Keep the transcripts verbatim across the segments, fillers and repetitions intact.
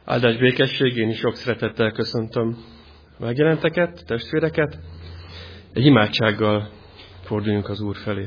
Áldás békesség, én is sok szeretettel köszöntöm megjelenteket, testvéreket. Egy imádsággal forduljunk az Úr felé.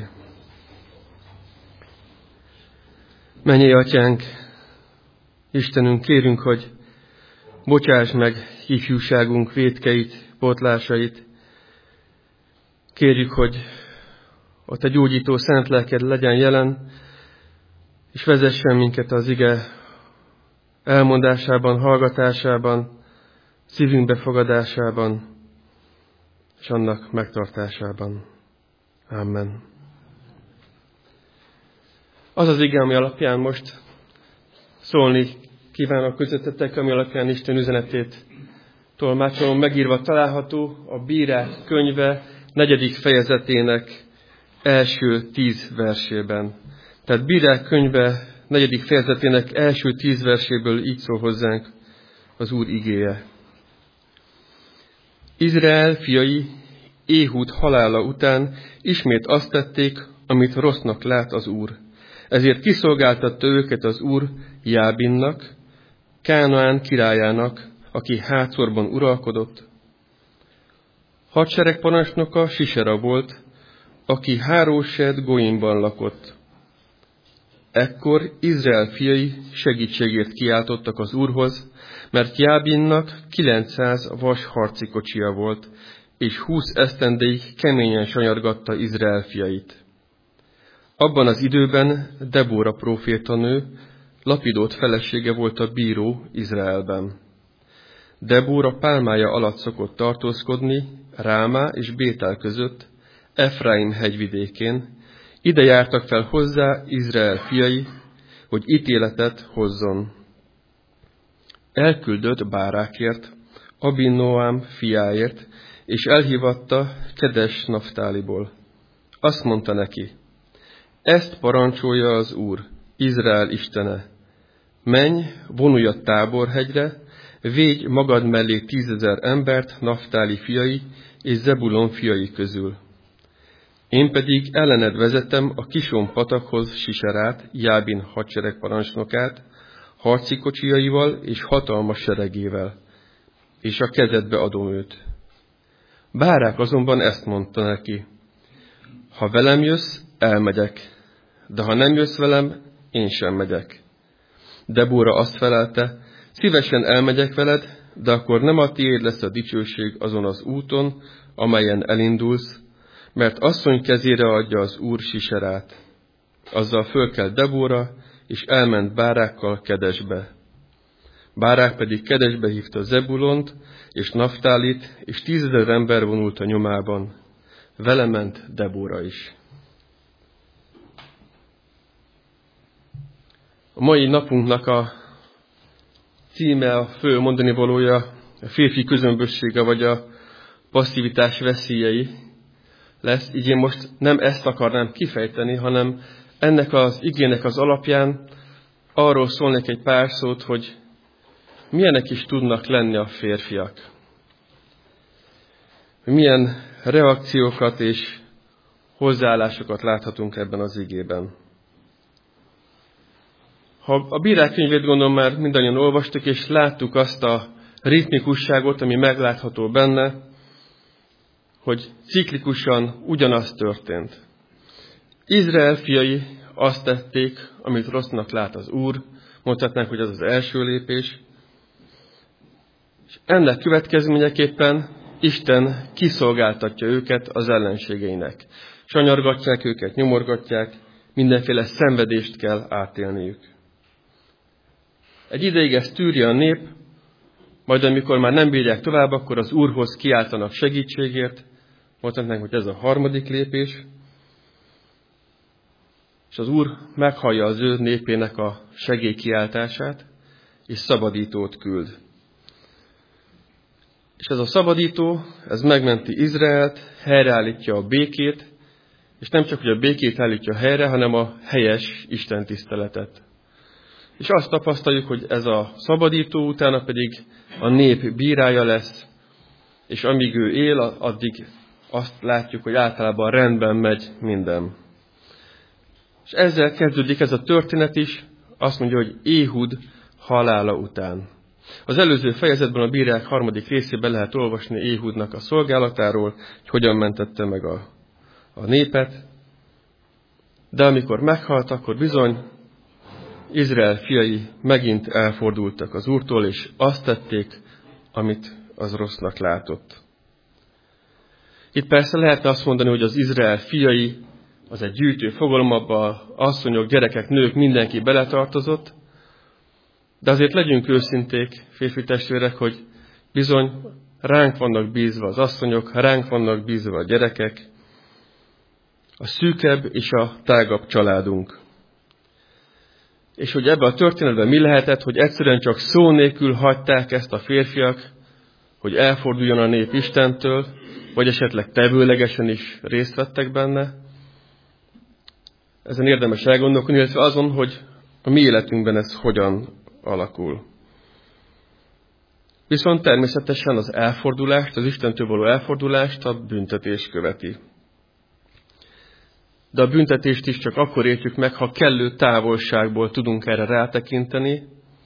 Mennyei Atyánk, Istenünk, kérünk, hogy bocsáss meg ifjúságunk vétkeit, pótlásait. Kérjük, hogy a Te gyógyító szent lelked legyen jelen, és vezessen minket az ige elmondásában, hallgatásában, szívünk befogadásában, és annak megtartásában. Amen. Az az ige, ami alapján most szólni kívánok közöttetek, ami alapján Isten üzenetét tolmácsolom, megírva található a Bírák könyve negyedik fejezetének első tíz versében. Tehát Bírák könyve negyedik fejezetének első tíz verséből így szól hozzánk az Úr igéje. Izrael fiai Éhud halála után ismét azt tették, amit rossznak lát az Úr. Ezért kiszolgáltatta őket az Úr Jábinnak, Kánaán királyának, aki Hátszorban uralkodott. Hadseregparancsnoka Sisera volt, aki Hárósed Goimban lakott. Ekkor Izrael fiai segítségért kiáltottak az Úrhoz, mert Jábinnak kilencszáz vas harci kocsia volt, és húsz esztendéig keményen sanyargatta Izrael fiait. Abban az időben Debóra prófétanő, Lapidót felesége volt a bíró Izraelben. Debóra pálmája alatt szokott tartózkodni, Rámá és Bétel között, Efraim hegyvidékén. Ide jártak fel hozzá Izrael fiai, hogy ítéletet hozzon. Elküldött Bárákért, Abinoám fiáért, és elhívatta Kedes Naftáliból. Azt mondta neki, ezt parancsolja az Úr, Izrael istene. Menj, vonulj a Táborhegyre, védj magad mellé tízezer embert Naftáli fiai és Zebulon fiai közül. Én pedig ellened vezetem a Kison patakhoz Siserát, Jábin hadseregparancsnokát, harci kocsiaival és hatalmas seregével, és a kezedbe adom őt. Bárák azonban ezt mondta neki, ha velem jössz, elmegyek, de ha nem jössz velem, én sem megyek. Debóra azt felelte, szívesen elmegyek veled, de akkor nem a tiéd lesz a dicsőség azon az úton, amelyen elindulsz, mert asszony kezére adja az Úr Siserát. Azzal fölkelt Debóra, és elment Bárákkal Kedesbe. Bárák pedig Kedesbe hívta Zebulont és Naftálit, és tízezer ember vonult a nyomában. Vele ment Debóra is. A mai napunknak a címe, a fő mondani valója, a férfi közömbössége, vagy a passzivitás veszélyei lesz. Így én most nem ezt akarnám kifejteni, hanem ennek az igének az alapján arról szólnék egy pár szót, hogy milyenek is tudnak lenni a férfiak. Milyen reakciókat és hozzáállásokat láthatunk ebben az igében. Ha a Bírák könyvét gondolom már mindannyian olvastuk, és láttuk azt a ritmikusságot, ami meglátható benne, hogy ciklikusan ugyanaz történt. Izrael fiai azt tették, amit rossznak lát az Úr, mondhatnánk, hogy az az első lépés, és ennek következményeképpen Isten kiszolgáltatja őket az ellenségeinek. Sanyargatják őket, nyomorgatják, mindenféle szenvedést kell átélniük. Egy ideig ezt tűrje a nép, majd amikor már nem bírják tovább, akkor az Úrhoz kiáltanak segítségért, mondhatnánk, hogy ez a harmadik lépés, és az Úr meghallja az ő népének a segélykiáltását, és szabadítót küld. És ez a szabadító, ez megmenti Izraelt, helyreállítja a békét, és nem csak, hogy a békét állítja helyre, hanem a helyes istentiszteletet. És azt tapasztaljuk, hogy ez a szabadító utána pedig a nép bírája lesz, és amíg ő él, addig azt látjuk, hogy általában rendben megy minden. És ezzel kezdődik ez a történet is, azt mondja, hogy Éhud halála után. Az előző fejezetben a bírák harmadik részében lehet olvasni Éhudnak a szolgálatáról, hogy hogyan mentette meg a, a népet. De amikor meghalt, akkor bizony Izrael fiai megint elfordultak az Úrtól, és azt tették, amit az rossznak látott. Itt persze lehetne azt mondani, hogy az Izrael fiai, az egy gyűjtő fogalom, abba asszonyok, gyerekek, nők, mindenki beletartozott, de azért legyünk őszinték, férfi testvérek, hogy bizony ránk vannak bízva az asszonyok, ránk vannak bízva a gyerekek, a szűkebb és a tágabb családunk. És hogy ebben a történetben mi lehetett, hogy egyszerűen csak szó nélkül hagyták ezt a férfiak, hogy elforduljon a nép Istentől, vagy esetleg tevőlegesen is részt vettek benne. Ezen érdemes elgondolkodni, illetve azon, hogy a mi életünkben ez hogyan alakul. Viszont természetesen az elfordulást, az Istentől való elfordulást a büntetés követi. De a büntetést is csak akkor értjük meg, ha kellő távolságból tudunk erre rátekinteni,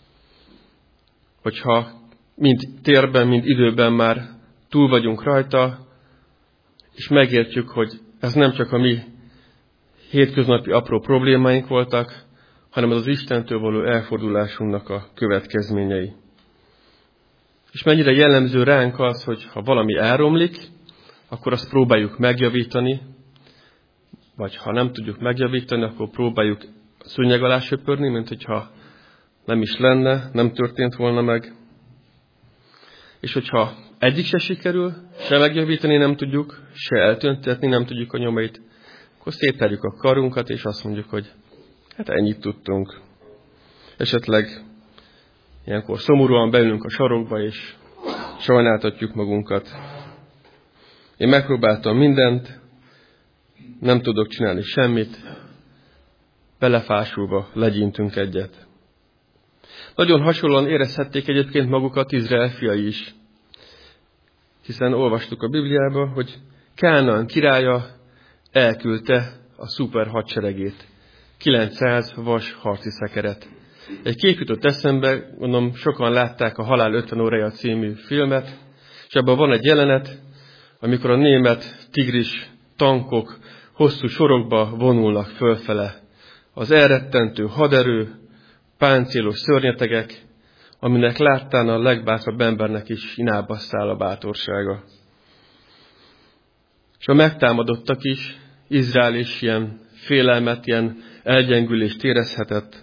hogyha mind térben, mind időben már túl vagyunk rajta, és megértjük, hogy ez nem csak a mi hétköznapi apró problémáink voltak, hanem az az Istentől való elfordulásunknak a következményei. És mennyire jellemző ránk az, hogy ha valami elromlik, akkor azt próbáljuk megjavítani, vagy ha nem tudjuk megjavítani, akkor próbáljuk szőnyeg alá söpörni, mint hogyha nem is lenne, nem történt volna meg. És hogyha egyik se sikerül, se megjavítani nem tudjuk, se eltöntetni nem tudjuk a nyomait, akkor széttárjuk a karunkat, és azt mondjuk, hogy hát ennyit tudtunk. Esetleg ilyenkor szomorúan beülünk a sarokba, és sajnáltatjuk magunkat. Én megpróbáltam mindent, nem tudok csinálni semmit, belefásulva legyintünk egyet. Nagyon hasonlóan érezhették egyébként magukat Izrael fiai is. Hiszen olvastuk a Bibliában, hogy Kánaán királya elküldte a szuper hadseregét, kilencszáz vas harci szekeret. Egy kép jutott eszembe, mondom, sokan látták a Halál ötven órája című filmet, és ebben van egy jelenet, amikor a német tigris tankok hosszú sorokba vonulnak fölfele. Az elrettentő haderő, páncélos szörnyetegek, aminek láttán a legbátrabb embernek is inába száll a bátorsága. És a megtámadottak is, Izrael is ilyen félelmet, ilyen elgyengülést érezhetett.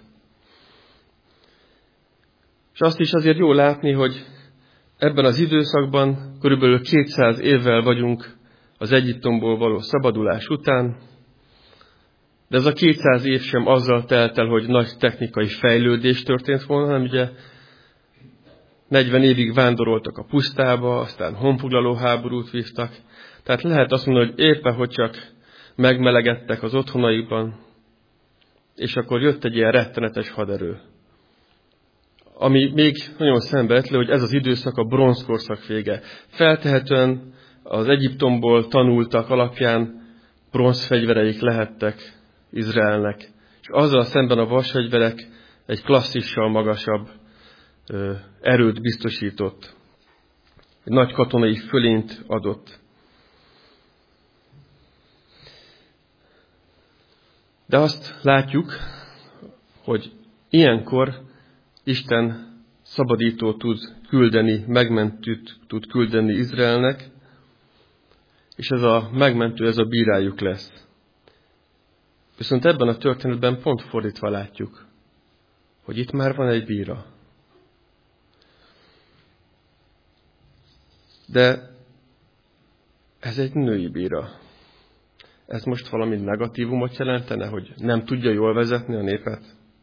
És azt is azért jó látni, hogy ebben az időszakban körülbelül kétszáz évvel vagyunk az Egyiptomból való szabadulás után, de ez a kétszáz év sem azzal telt el, hogy nagy technikai fejlődés történt volna, hanem ugye negyven évig vándoroltak a pusztába, aztán honfoglaló háborút vívtak. Tehát lehet azt mondani, hogy éppen, hogy csak megmelegedtek az otthonaikban, és akkor jött egy ilyen rettenetes haderő. Ami még nagyon szembeötlő, hogy ez az időszak a bronzkorszak vége. Feltehetően az Egyiptomból tanultak alapján bronzfegyvereik lehettek Izraelnek. És azzal szemben a vasfegyverek egy klasszissal magasabb ö, erőt biztosított. Egy nagy katonai fölényt adott. De azt látjuk, hogy ilyenkor Isten szabadító tud küldeni, megmentőt tud küldeni Izraelnek, és ez a megmentő, ez a bírájuk lesz. Viszont ebben a történetben pont fordítva látjuk, hogy itt már van egy bíra. De ez egy női bíra. Ez most valami negatívumot jelentene, hogy nem tudja jól vezetni a népet?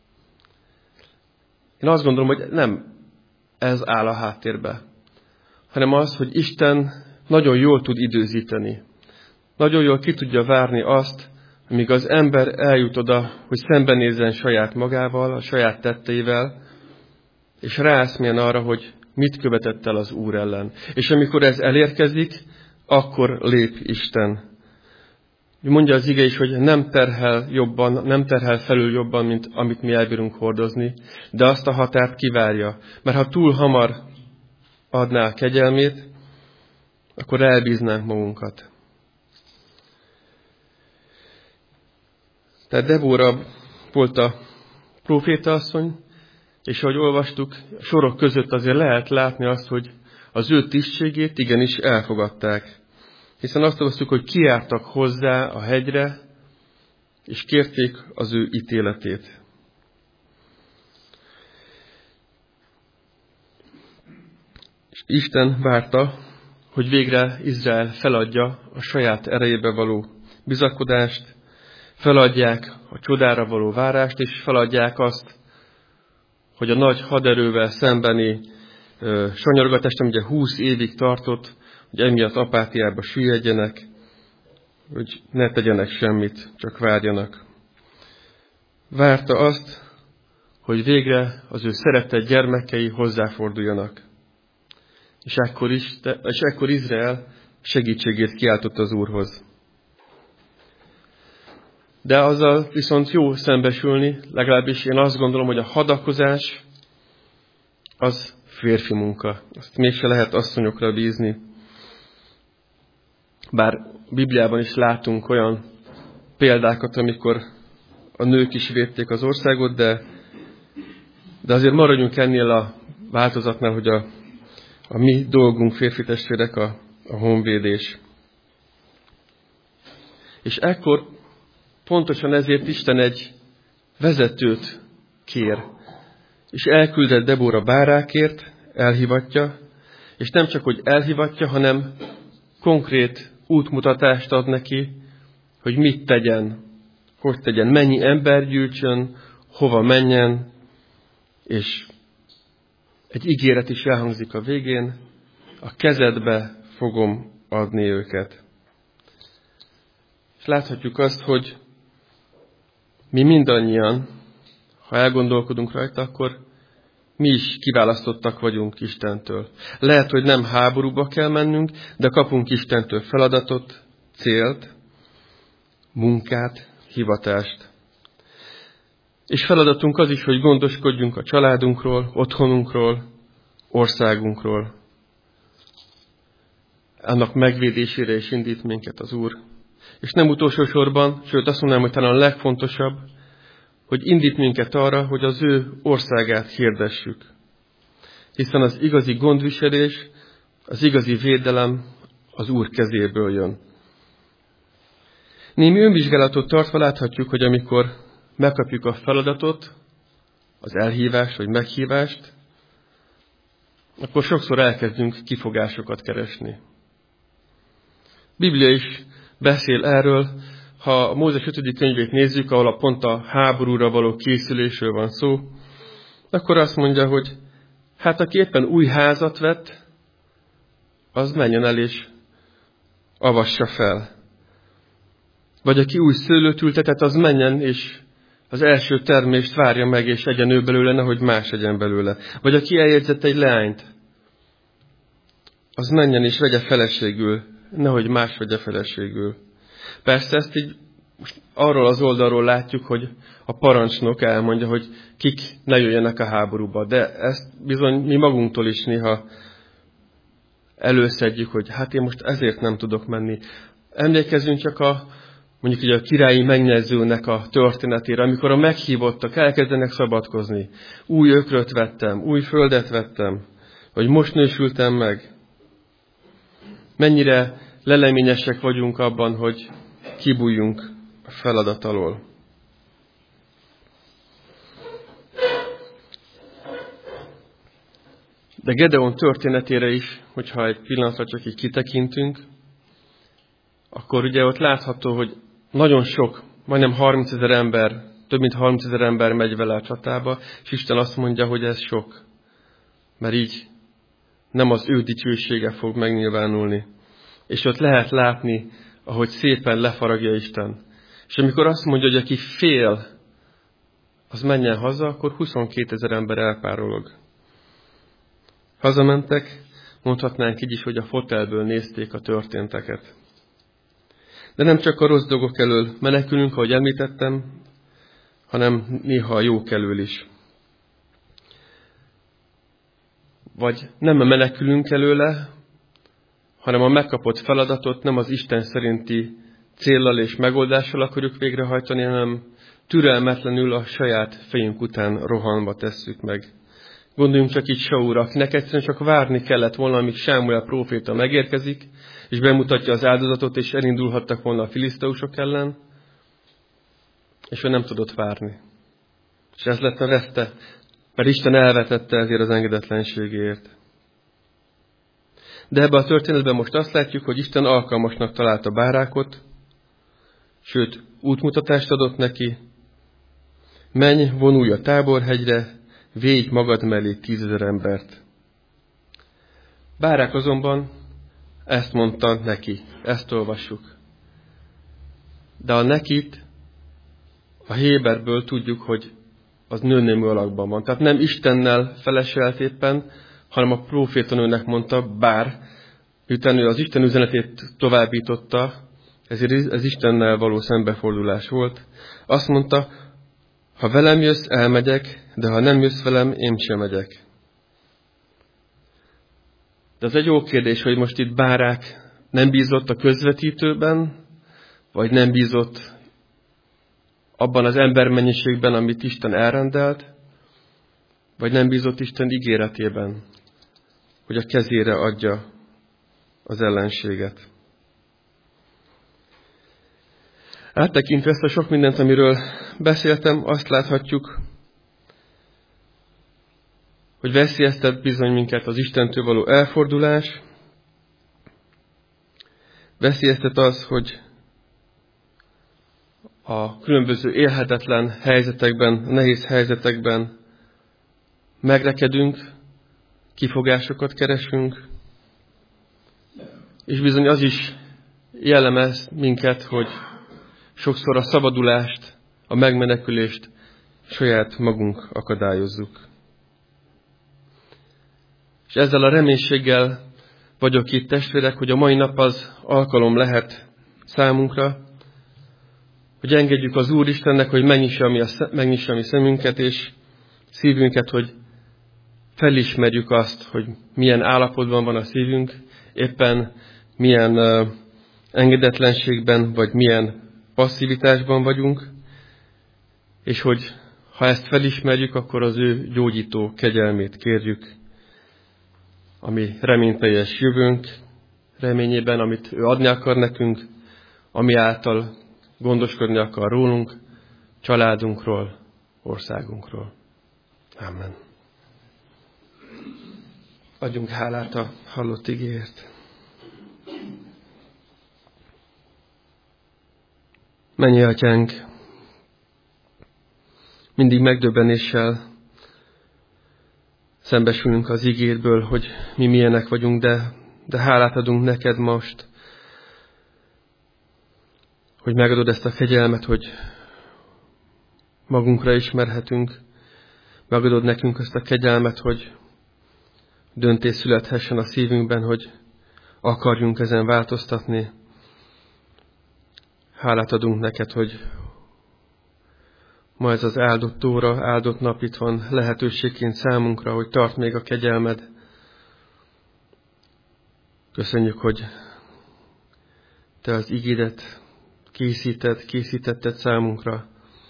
Én azt gondolom, hogy nem ez áll a háttérbe, hanem az, hogy Isten nagyon jól tud időzíteni. Nagyon jól ki tudja várni azt, amíg az ember eljut oda, hogy szembenézzen saját magával, a saját tetteivel, és ráeszméljen arra, hogy mit követett el az Úr ellen. És amikor ez elérkezik, akkor lép Isten. Mondja az ige is, hogy nem terhel jobban, nem terhel felül jobban, mint amit mi elbírunk hordozni, de azt a határt kivárja. Mert ha túl hamar adná a kegyelmét, akkor elbíznánk magunkat. Tehát Debóra volt a prófétaasszony, és ahogy olvastuk, a sorok között azért lehet látni azt, hogy az ő tisztségét igenis elfogadták. Hiszen azt olvasztjuk, hogy kijártak hozzá a hegyre, és kérték az ő ítéletét. És Isten várta, hogy végre Izrael feladja a saját erejébe való bizakodást, feladják a csodára való várást, és feladják azt, hogy a nagy haderővel szembeni ö, sanyargatást, ami ugye húsz évig tartott, hogy emiatt apátiába süllyedjenek, hogy ne tegyenek semmit, csak várjanak. Várta azt, hogy végre az ő szeretett gyermekei hozzáforduljanak. És ekkor, is, és ekkor Izrael segítségét kiáltott az Úrhoz. De azzal viszont jó szembesülni, legalábbis én azt gondolom, hogy a hadakozás az férfi munka. Azt mégse lehet asszonyokra bízni. Bár Bibliában is látunk olyan példákat, amikor a nők is védték az országot, de, de azért maradjunk ennél a változatnál, hogy a, a mi dolgunk, férfi testvérek, a, a honvédés. És ekkor pontosan ezért Isten egy vezetőt kér, és elküldett Debóra Bárákért, elhivatja, és nem csak, hogy elhivatja, hanem konkrét útmutatást ad neki, hogy mit tegyen, hogy tegyen, mennyi ember gyűjtsön, hova menjen, és egy ígéret is elhangzik a végén, a kezedbe fogom adni őket. És láthatjuk azt, hogy mi mindannyian, ha elgondolkodunk rajta, akkor mi is kiválasztottak vagyunk Istentől. Lehet, hogy nem háborúba kell mennünk, de kapunk Istentől feladatot, célt, munkát, hivatást. És feladatunk az is, hogy gondoskodjunk a családunkról, otthonunkról, országunkról. Annak megvédésére is indít minket az Úr. És nem utolsó sorban, sőt azt mondanám, hogy talán a legfontosabb, hogy indít minket arra, hogy az ő országát hirdessük. Hiszen az igazi gondviselés, az igazi védelem az Úr kezéből jön. Némi önvizsgálatot tartva láthatjuk, hogy amikor megkapjuk a feladatot, az elhívást vagy meghívást, akkor sokszor elkezdünk kifogásokat keresni. Biblia is beszél erről, ha a Mózes ötödik könyvét nézzük, ahol a pont a háborúra való készülésről van szó, akkor azt mondja, hogy hát aki éppen új házat vett, az menjen el és avassa fel. Vagy aki új szőlőt ültetett, az menjen és az első termést várja meg, és egyen ő belőle, nehogy más egyen belőle. Vagy aki eljegyzett egy leányt, az menjen és vegye feleségül, nehogy más vegye feleségül. Persze ezt így most arról az oldalról látjuk, hogy a parancsnok elmondja, hogy kik ne jöjjenek a háborúba. De ezt bizony mi magunktól is néha előszedjük, hogy hát én most ezért nem tudok menni. Emlékezzünk csak a, mondjuk így a királyi megnyezőnek a történetére, amikor a meghívottak elkezdenek szabadkozni. Új ökröt vettem, új földet vettem, vagy most nősültem meg. Mennyire leleményesek vagyunk abban, hogy kibújjunk a feladat alól. De Gedeon történetére is, hogyha egy pillanatra csak így kitekintünk, akkor ugye ott látható, hogy nagyon sok, majdnem harmincezer ember, több mint harmincezer ember megy vele a csatába, és Isten azt mondja, hogy ez sok. Mert így nem az ő dicsősége fog megnyilvánulni. És ott lehet látni, ahogy szépen lefaragja Isten. És amikor azt mondja, hogy aki fél, az menjen haza, akkor huszonkétezer ember elpárolog. Hazamentek, mondhatnánk így is, hogy a fotelből nézték a történteket. De nem csak a rossz dolgok elől menekülünk, ahogy említettem, hanem néha a jók elől is. Vagy nem menekülünk előle, hanem a megkapott feladatot nem az Isten szerinti céllal és megoldással akarjuk végrehajtani, hanem türelmetlenül a saját fejünk után rohanva tesszük meg. Gondoljunk csak így Saulra, akinek egyszerűen csak várni kellett volna, amíg Sámuel próféta megérkezik, és bemutatja az áldozatot, és elindulhattak volna a filiszteusok ellen, és ő nem tudott várni. És ez lett a veszte, mert Isten elvetette ezért az engedetlenségért. De ebben a történetben most azt látjuk, hogy Isten alkalmasnak találta Bárákot, sőt, útmutatást adott neki. Menj, vonulj a Táborhegyre, védj magad mellé tízezer embert. Bárák azonban ezt mondta neki, ezt olvassuk. De a nekit a héberből tudjuk, hogy az nőnémű alakban van. Tehát nem Istennel feleselt éppen, hanem a prófétanőnek mondta, bár miután ő az Isten üzenetét továbbította, ezért ez Istennel való szembefordulás volt. Azt mondta, ha velem jössz, elmegyek, de ha nem jössz velem, én sem megyek. De az egy jó kérdés, hogy most itt Bárák nem bízott a közvetítőben, vagy nem bízott abban az embermennyiségben, amit Isten elrendelt, vagy nem bízott Isten ígéretében, hogy a kezére adja az ellenséget. Áttekintve ezt a sok mindent, amiről beszéltem, azt láthatjuk, hogy veszélyeztet bizony minket az Istentől való elfordulás, veszélyeztet az, hogy a különböző élhetetlen helyzetekben, nehéz helyzetekben megrekedünk, kifogásokat keresünk, és bizony az is jellemez minket, hogy sokszor a szabadulást, a megmenekülést saját magunk akadályozzuk. És ezzel a reménységgel vagyok itt, testvérek, hogy a mai nap az alkalom lehet számunkra, hogy engedjük az Úristennek, hogy megnyissa mi, a, megnyissa mi szemünket és szívünket, hogy felismerjük azt, hogy milyen állapotban van a szívünk, éppen milyen uh, engedetlenségben, vagy milyen passzivitásban vagyunk, és hogy ha ezt felismerjük, akkor az ő gyógyító kegyelmét kérjük, ami reményteljes jövőnk reményében, amit ő adni akar nekünk, ami által gondoskodni akar rólunk, családunkról, országunkról. Amen. Adjunk hálát a hallott igéért. Mennyei Atyánk, mindig megdöbbenéssel szembesülünk az igédből, hogy mi milyenek vagyunk, de, de hálát adunk neked most, hogy megadod ezt a kegyelmet, hogy magunkra ismerhetünk, megadod nekünk ezt a kegyelmet, hogy döntés születhessen a szívünkben, hogy akarjunk ezen változtatni. Hálát adunk neked, hogy ma ez az áldott óra, áldott nap itt van lehetőségként számunkra, hogy tart még a kegyelmed. Köszönjük, hogy te az igédet készíted, készítetted számunkra.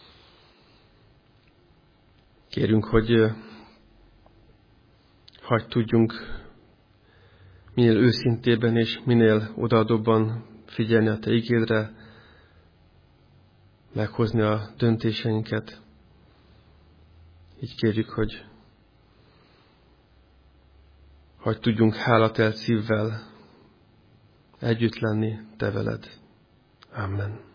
Kérünk, hogy hadd tudjunk minél őszintébben és minél odaadóbban figyelni a te igédre, meghozni a döntéseinket. Így kérjük, hogy hadd tudjunk hálatelt szívvel együtt lenni te veled. Amen.